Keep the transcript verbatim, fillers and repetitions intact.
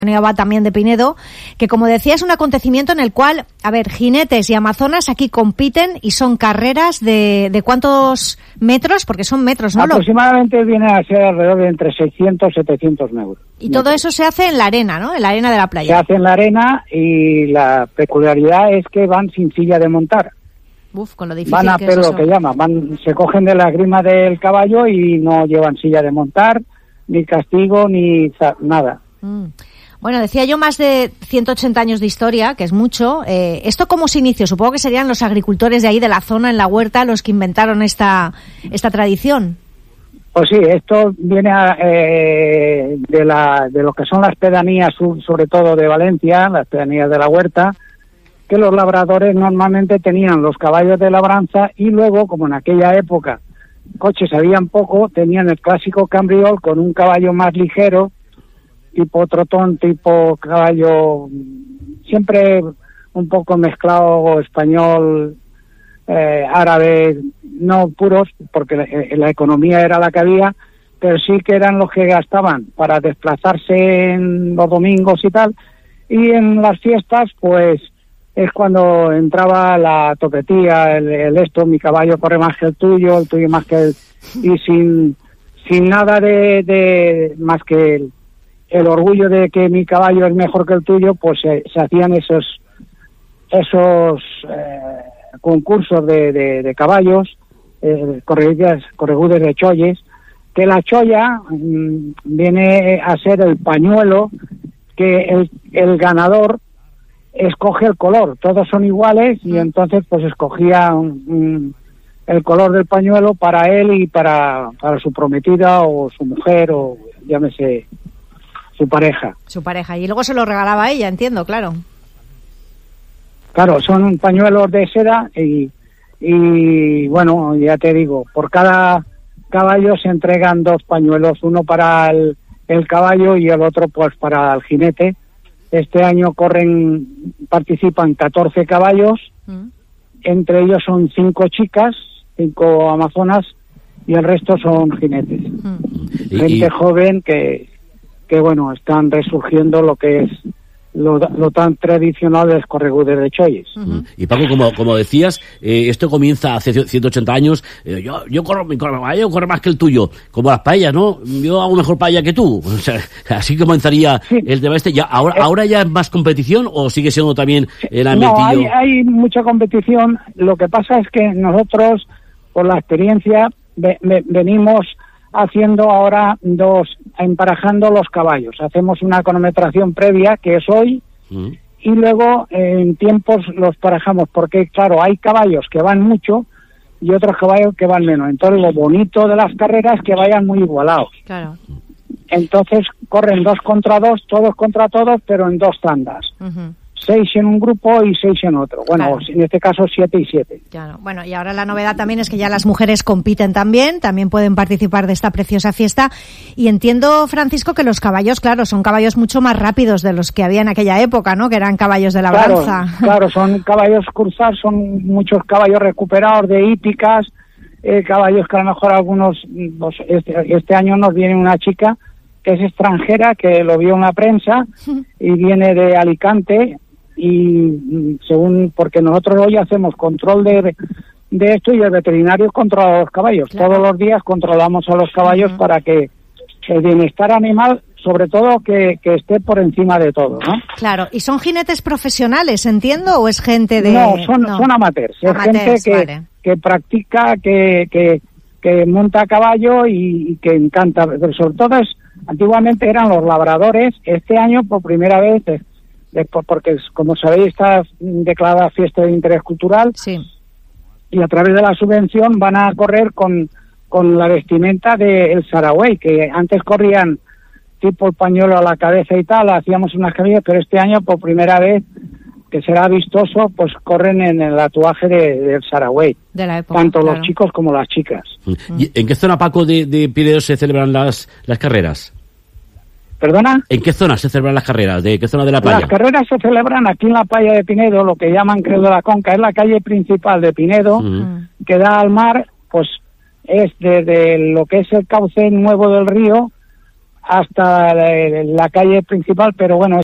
va también de Pinedo, que como decía es un acontecimiento en el cual, a ver, jinetes y amazonas aquí compiten y son carreras de, ¿de cuántos metros? Porque son metros, ¿no? Aproximadamente viene a ser alrededor de entre seiscientos y setecientos metros. Y todo eso se hace en la arena, ¿no? En la arena de la playa. Se hace en la arena y la peculiaridad es que van sin silla de montar. Uf, con lo difícil van a que hacer es lo eso. que llaman, van, se cogen de la grima del caballo y no llevan silla de montar, ni castigo, ni nada. Mm. Bueno, decía yo más de ciento ochenta años de historia, que es mucho. Eh, ¿Esto cómo se inició? Supongo que serían los agricultores de ahí, de la zona, en la huerta, los que inventaron esta esta tradición. Pues sí, esto viene a, eh, de, la, de lo que son las pedanías, sobre todo de Valencia, las pedanías de la huerta, que los labradores normalmente tenían los caballos de labranza y luego, como en aquella época coches habían poco, tenían el clásico cambriol con un caballo más ligero, tipo trotón, tipo caballo, siempre un poco mezclado español, eh, árabe, no puros, porque la, la economía era la que había, pero sí que eran los que gastaban para desplazarse en los domingos y tal, y en las fiestas, pues, es cuando entraba la topetía, el, el esto, mi caballo corre más que el tuyo, el tuyo más que el... y sin, sin nada de, de más que el el orgullo de que mi caballo es mejor que el tuyo, pues se, se hacían esos esos eh, concursos de, de, de caballos, eh, corregudes, corregudes de cholles, que la cholla mmm, viene a ser el pañuelo que el, el ganador escoge el color, todos son iguales y entonces pues escogía um, el color del pañuelo para él y para, para su prometida o su mujer o llámese su pareja. Su pareja. Y luego se lo regalaba a ella, entiendo, claro. Claro, son pañuelos de seda y, y bueno, ya te digo, por cada caballo se entregan dos pañuelos, uno para el, el caballo y el otro pues para el jinete. Este año corren, participan catorce caballos, mm. entre ellos son cinco chicas, cinco amazonas y el resto son jinetes. Mm. Gente y... joven que que bueno, están resurgiendo lo que es lo, lo tan tradicional de los corregudes de cholles. Uh-huh. Y Paco, como como decías, eh, esto comienza hace ciento ochenta años, eh, yo yo corro, mi caballo corre más que el tuyo, como las paellas, ¿no? Yo hago mejor paella que tú. O sea, así comenzaría sí. el tema este. Ya, ahora, eh, ¿Ahora ya es más competición o sigue siendo también el ambientillo? No, hay, hay mucha competición. Lo que pasa es que nosotros, por la experiencia, ve, ve, venimos haciendo ahora dos, emparejando los caballos. Hacemos una cronometración previa, que es hoy, mm. y luego eh, en tiempos los parejamos, porque claro, hay caballos que van mucho y otros caballos que van menos. Entonces lo bonito de las carreras es que vayan muy igualados. Claro. Entonces corren dos contra dos, todos contra todos, pero en dos tandas. Uh-huh. Seis en un grupo y seis en otro. Bueno, claro. En este caso siete y siete. Claro. Bueno, y ahora la novedad también es que ya las mujeres compiten también, también pueden participar de esta preciosa fiesta. Y entiendo, Francisco, que los caballos, claro, son caballos mucho más rápidos de los que había en aquella época, ¿no? Que eran caballos de labranza. Claro, claro, son caballos cruzados, son muchos caballos recuperados de hípicas, eh, caballos que a lo mejor algunos, pues, este, este año nos viene una chica que es extranjera, que lo vio en la prensa y viene de Alicante. Y según, porque nosotros hoy hacemos control de, de esto y el veterinario controla los caballos. Claro. Todos los días controlamos a los caballos uh-huh. para que el bienestar animal, sobre todo, que, que esté por encima de todo, ¿no? Claro, ¿y son jinetes profesionales, entiendo, o es gente de...? No, son, no. son amateurs, es amateurs, gente que, vale. que practica, que, que, que monta a caballo y, y que encanta, pero sobre todo es, antiguamente eran los labradores, este año por primera vez... Después, porque como sabéis está declarada fiesta de interés cultural sí. y a través de la subvención van a correr con, con la vestimenta del Saragüey, que antes corrían tipo el pañuelo a la cabeza y tal, hacíamos unas camisas, pero este año por primera vez, que será vistoso, pues corren en el tatuaje de, del Saragüey, de la época, tanto claro. los chicos como las chicas. ¿Y en qué zona, Paco, de, de Pinedo se celebran las, las carreras? ¿Perdona? ¿En qué zona se celebran las carreras? ¿De qué zona de la playa? Las carreras se celebran aquí en la playa de Pinedo, lo que llaman Creu de la Conca, es la calle principal de Pinedo, uh-huh. que da al mar, pues es desde lo que es el cauce nuevo del río hasta la, la calle principal, pero bueno,